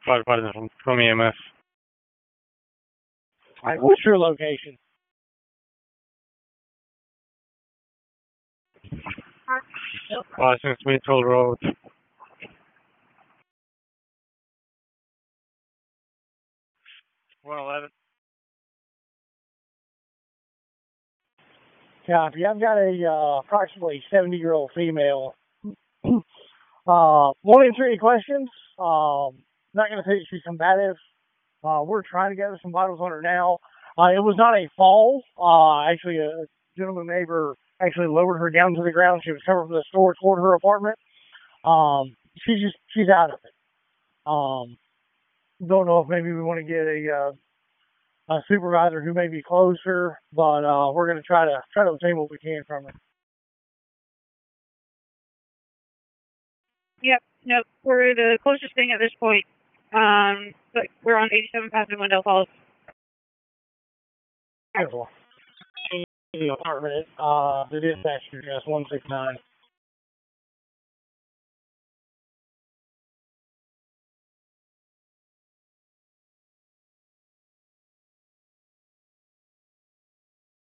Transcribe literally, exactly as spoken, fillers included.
firefighters from, from E M S. All right, what's your location? Washington Smithfield Road. one eleven. Copy. I've got a uh, approximately seventy-year-old female. uh, one in three questions. Um, not going to say she's combative. Uh, we're trying to gather some vitals on her now. Uh, it was not a fall. Uh, actually, a gentleman neighbor actually lowered her down to the ground. She was coming from the store toward her apartment. Um, she's just she's out of it. Um, don't know if maybe we want to get a uh, a supervisor who may be closer, but uh, we're going to try to try to obtain what we can from her. Yep, nope, we're the closest thing at this point. Um, but we're on eighty-seven Path and Wendell Falls. Beautiful. The apartment, uh, the dispatch address one six nine.